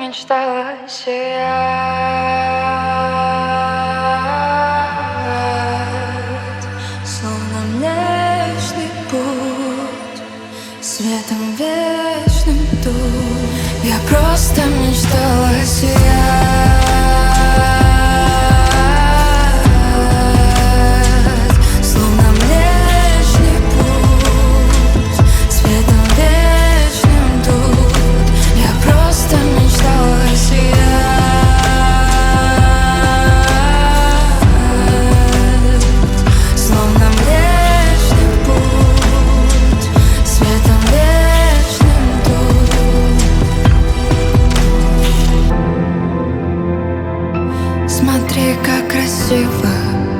мечтала сиять, словно Млечный Путь, светом вечным тут. Я просто мечтала сиять, словно Млечный Путь, светом вечным тут. Я просто мечтала сиять, словно Млечный Путь, светом вечным тут. Смотри, как красиво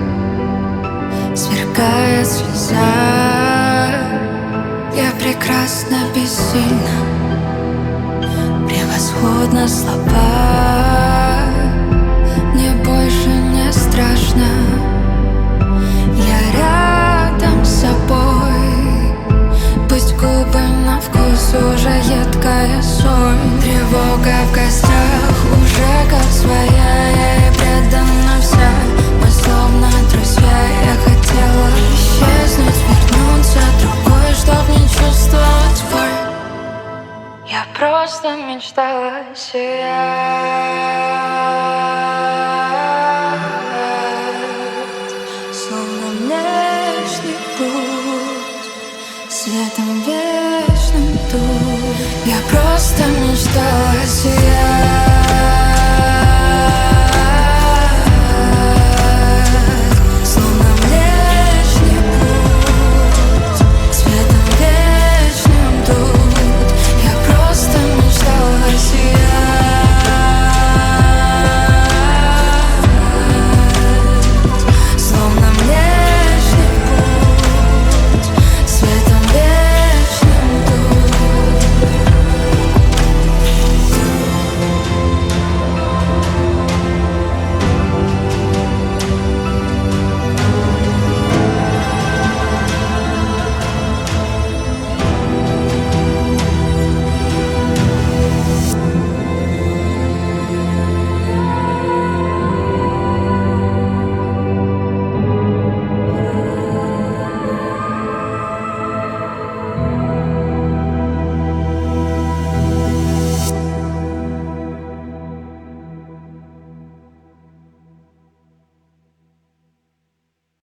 сверкает слеза. Я прекрасна, бессильна, превосходно слаба. Мне больше не страшно, я рядом с собой. Пусть губы на вкус уже едкая соль. Тревога в гостях уже как своя, я ей предана вся. Мы словно друзья, я хотела исчезнуть, вернуться другой, чтоб не чувствовать боль. Я просто мечтала сиять.